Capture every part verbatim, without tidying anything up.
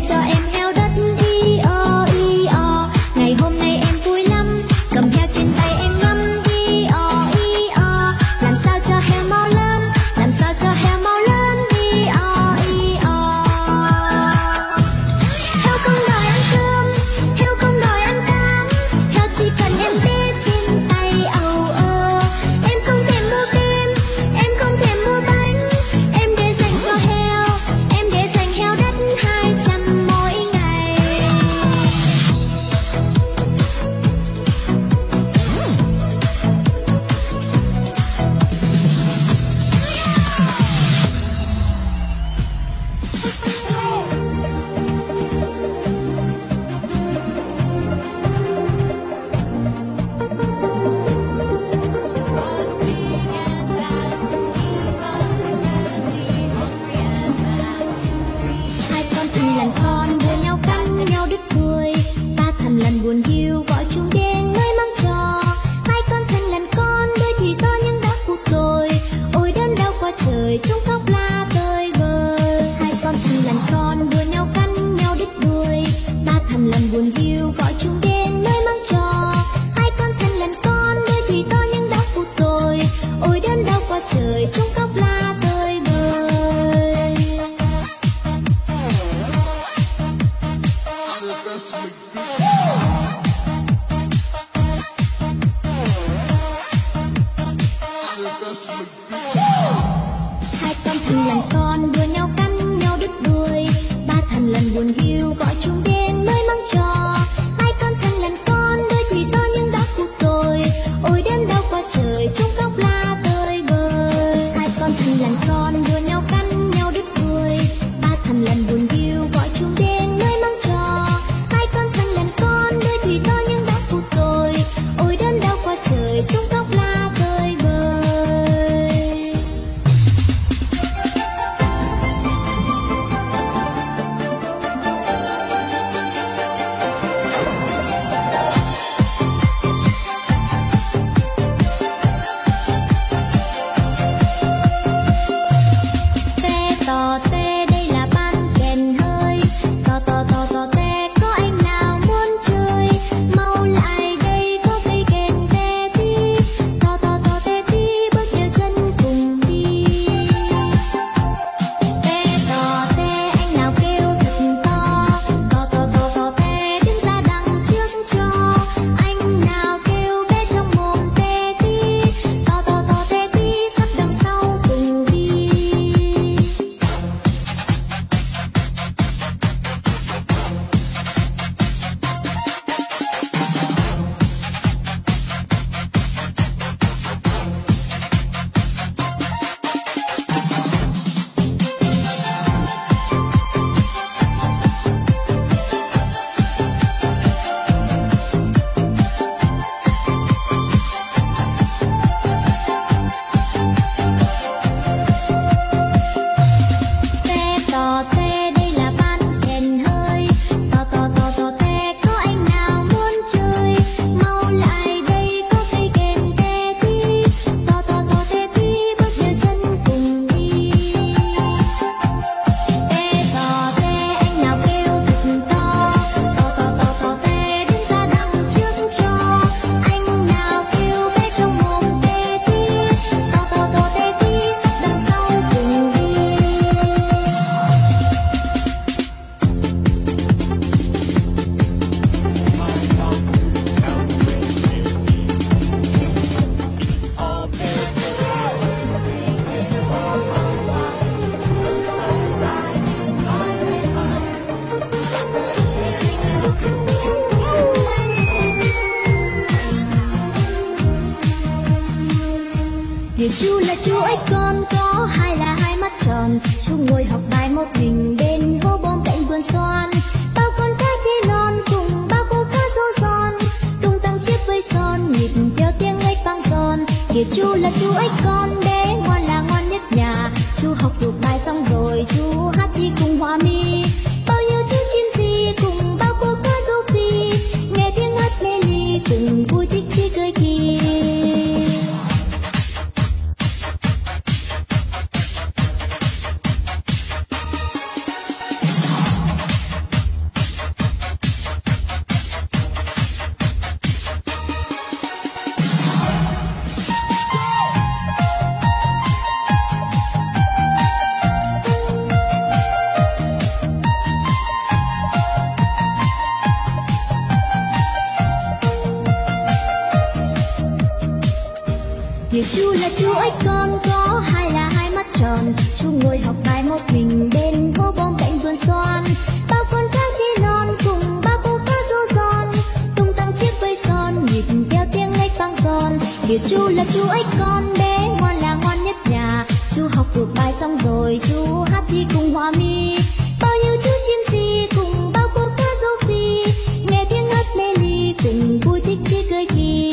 Vì chú là chú ếch con, có hai là hai mắt tròn. Chú ngồi học bài một mình bên hố bom cạnh vườn xoan. Bao con cá chê non cùng bao cô cá rô giòn, tung tăng chiếc vây son nhịp theo tiếng ếch vang giòn. Kìa chú là chú ếch con, bé ngoan là ngoan nhất nhà. Chú học thuộc bài xong rồi chú hát đi cùng hòa mi. Bao nhiêu chú chim gì cùng bao cô cá rô phi, nghe tiếng hát mê ly cùng vui thích chí cười kỳ. Hiểu chú là chú ếch con có hai là hai mắt tròn, chú ngồi học bài một mình bên hố bom cạnh vườn xoan. Bao con cá chê non cùng bao cô cá rô giòn, tung tăng chiếc vây son nhịp theo tiếng ếch vang giòn. Hiểu chú là chú ếch con bé ngoan là ngoan nhất nhà, chú học được bài xong rồi chú hát đi cùng hòa mi. Bao nhiêu chú chim si cùng bao cô cá rô phi, nghe tiếng hát mê ly cùng vui thích chí cười khi.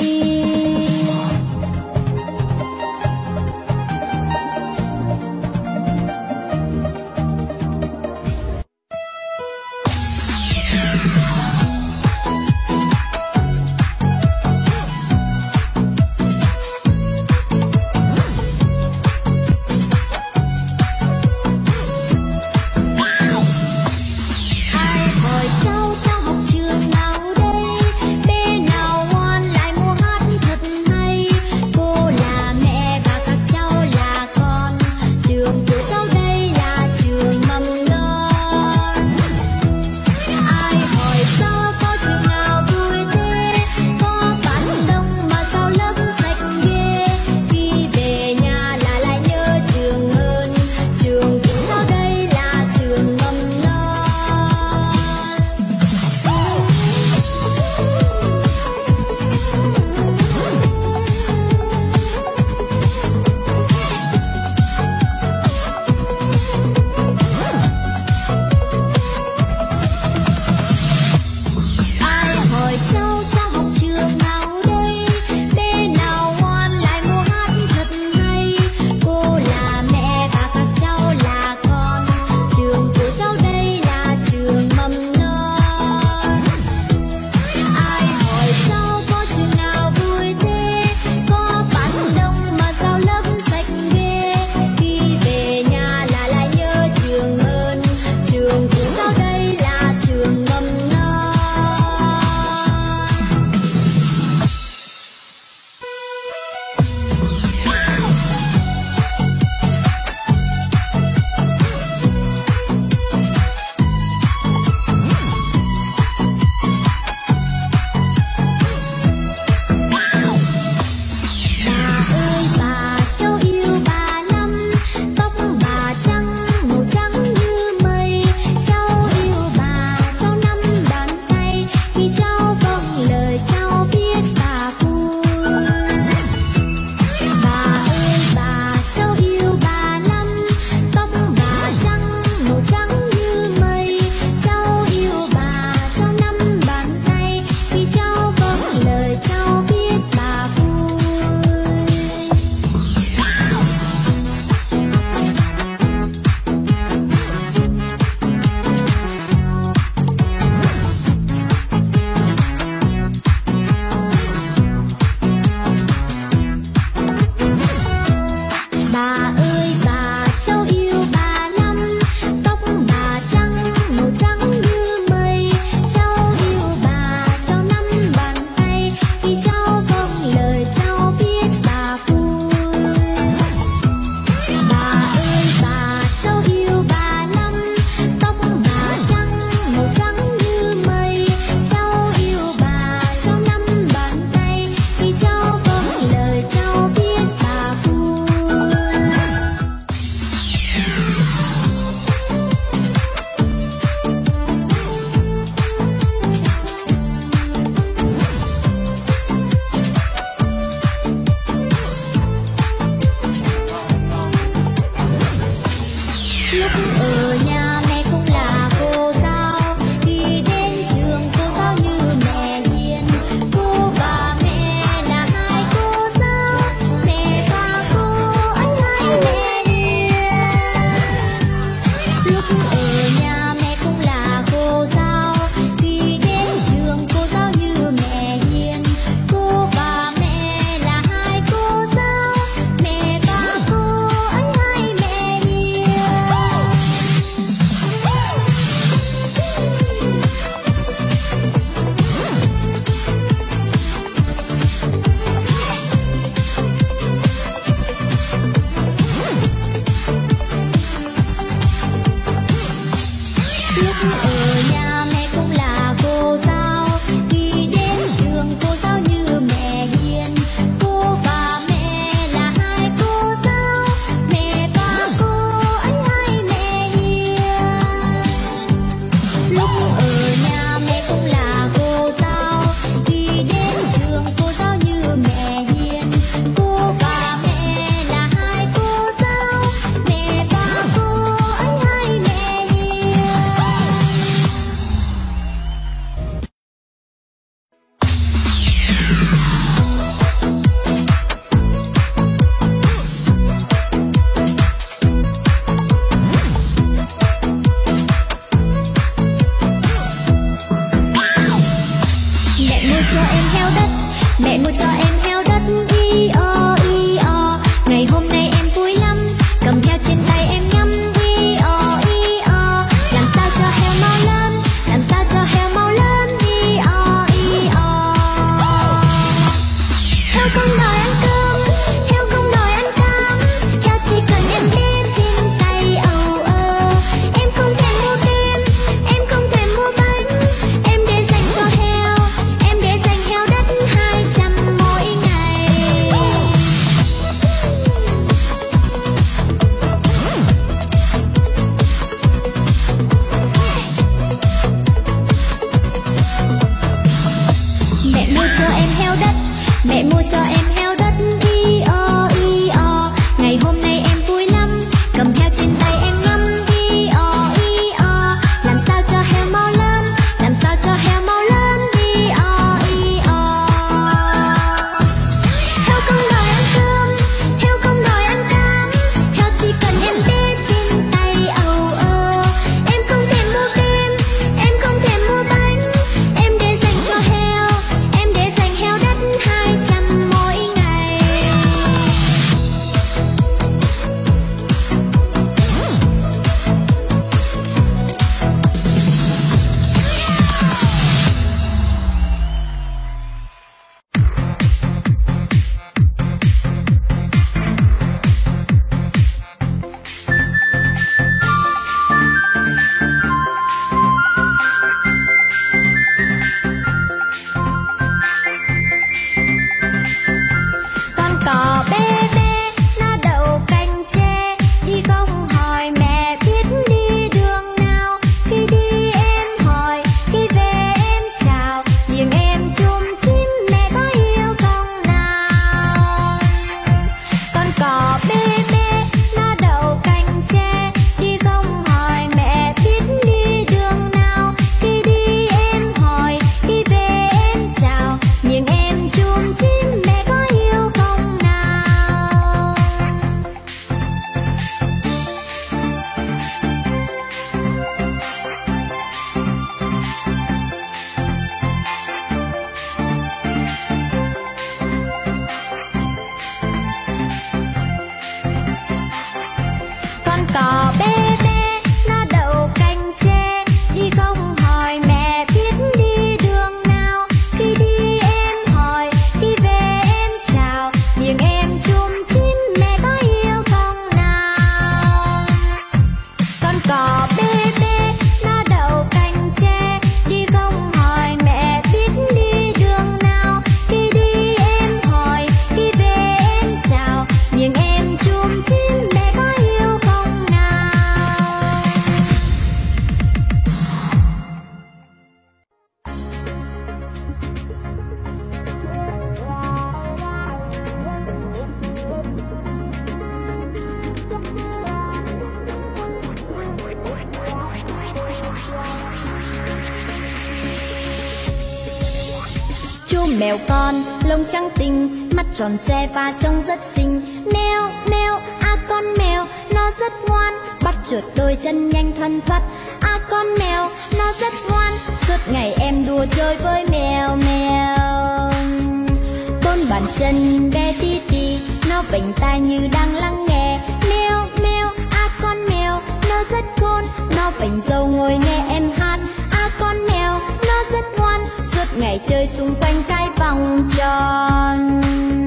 mèo con lông trắng tinh, mắt tròn xoe và trông rất xinh. Mèo mèo à con mèo nó rất ngoan, bắt chuột đôi chân nhanh thoăn thoắt. À con mèo nó rất ngoan, suốt ngày em đùa chơi với mèo mèo. Bốn bàn chân bé tí tì, nó vểnh tai như đang lắng nghe. Mèo mèo à con mèo nó rất khôn, nó vểnh râu ngồi nghe em hát. À con mèo nó rất ngoan, suốt ngày chơi xung quanh cái vòng tròn.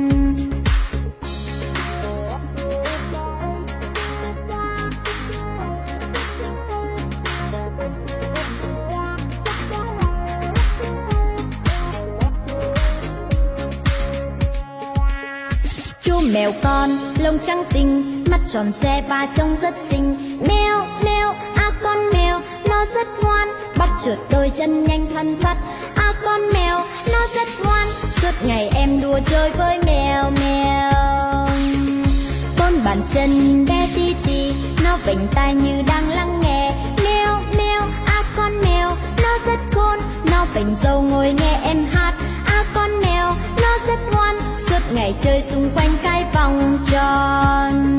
Chú mèo con lông trắng tinh, mắt tròn xoe và trông rất xinh. Mèo mèo à con mèo nó rất ngoan, bắt chuột đôi chân nhanh thoăn thoắt. À con mèo nó rất ngoan, suốt ngày em đùa chơi với mèo mèo. Bốn bàn chân bé tí tì, nó vểnh tai như đang lắng nghe. Mèo mèo à con mèo nó rất khôn, nó vểnh râu ngồi nghe em hát. À con mèo nó rất ngoan, suốt ngày chơi xung quanh cái vòng tròn.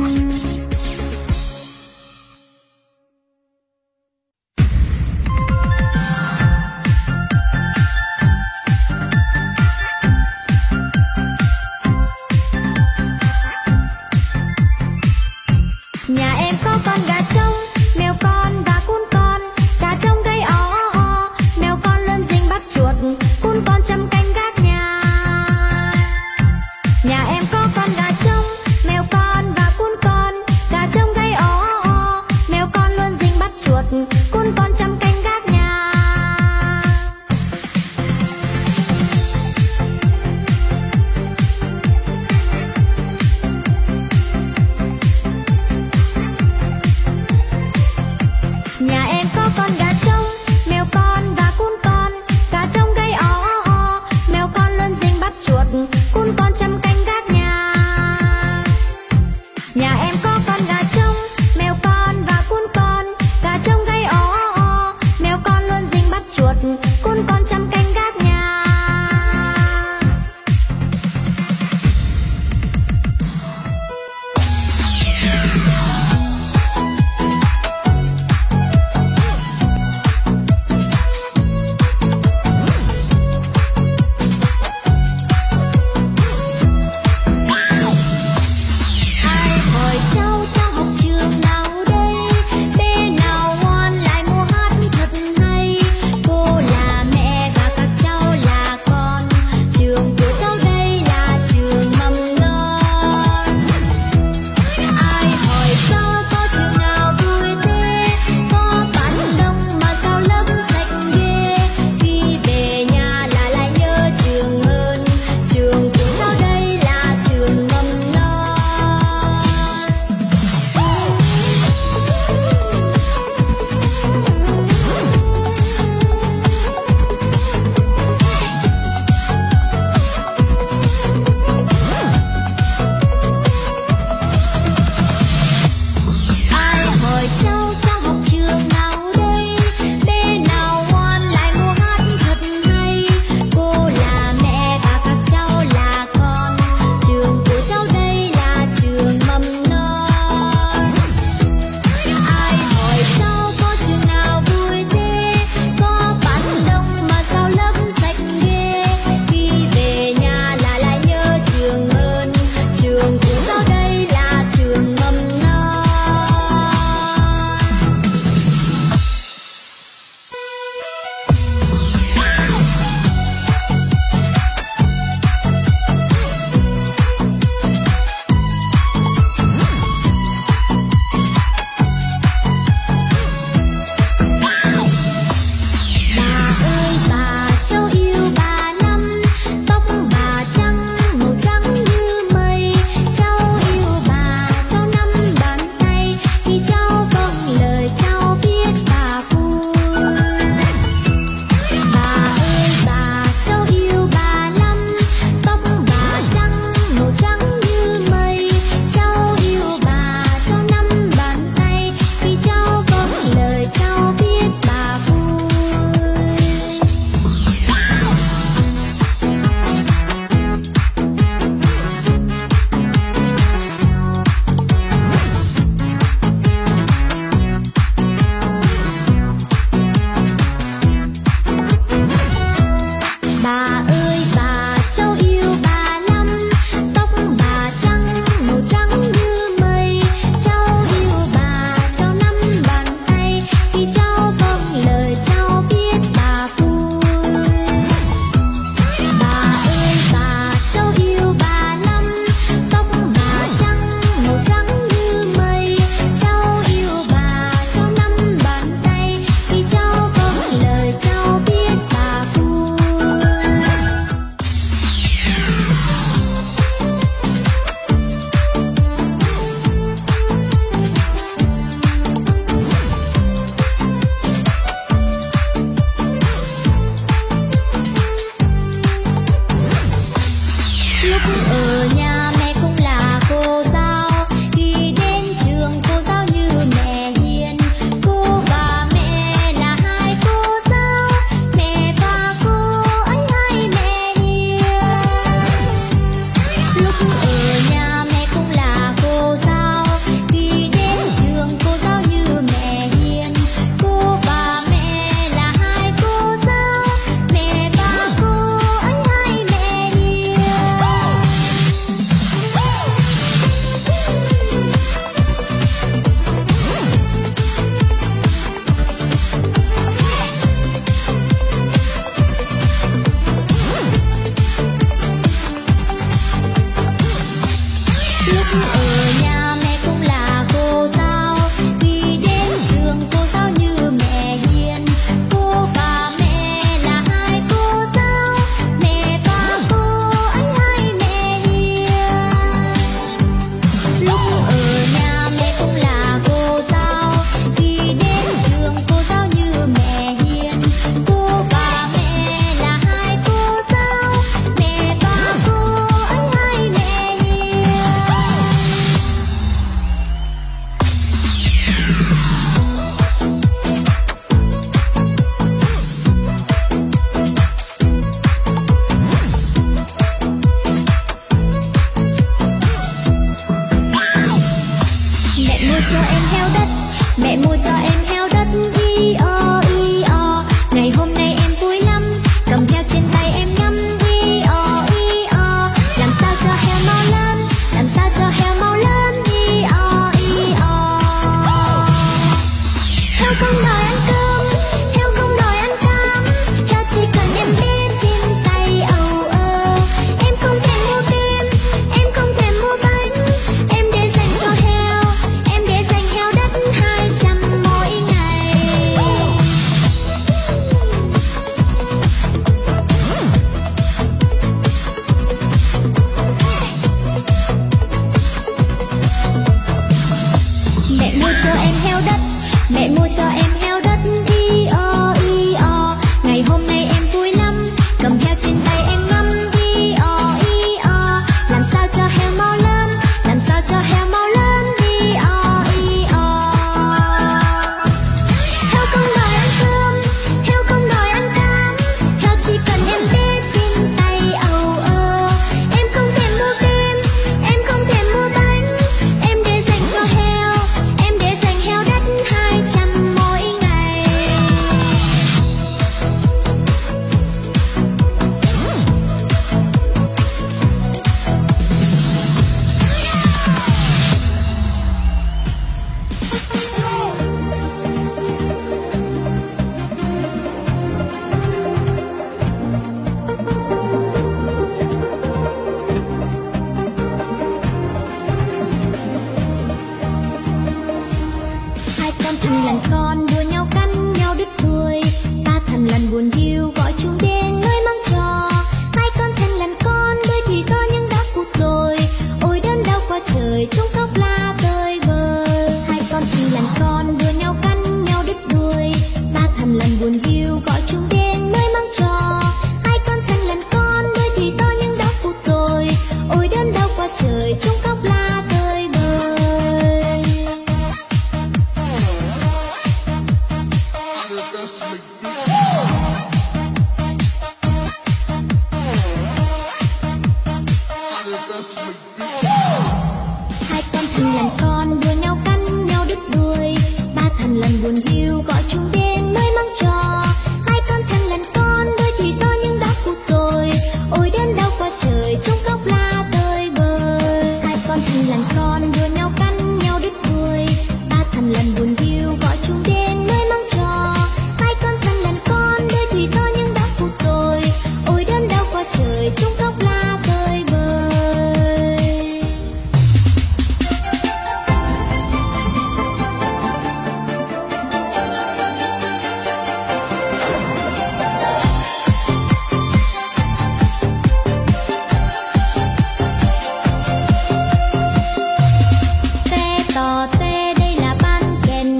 Nhà em có con gà trống, mèo con và cún con. Gà trống gây ó ó, mèo con luôn rình bắt chuột, cún con chăm canh gác nhà. Nhà em có con gà trống, mèo con và cún con. Gà trống gây ó ó, mèo con luôn rình bắt chuột, cún con chăm canh gác nhà. Tê đây là ban kèn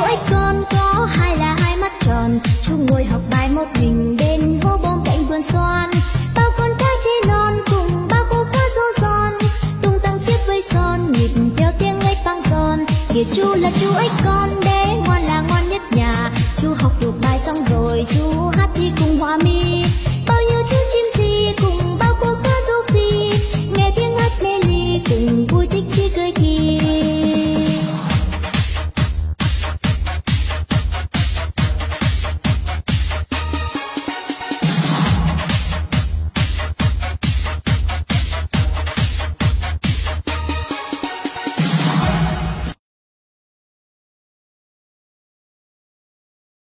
ếch con có hai là hai mắt tròn, chú ngồi học bài một mình bên hố bom cạnh vườn xoan. Bao con cá chê non cùng bao cô cá rô giòn, tung tăng chiếc vây son nhịp theo tiếng ếch vang giòn. Kìa chú là chú ếch con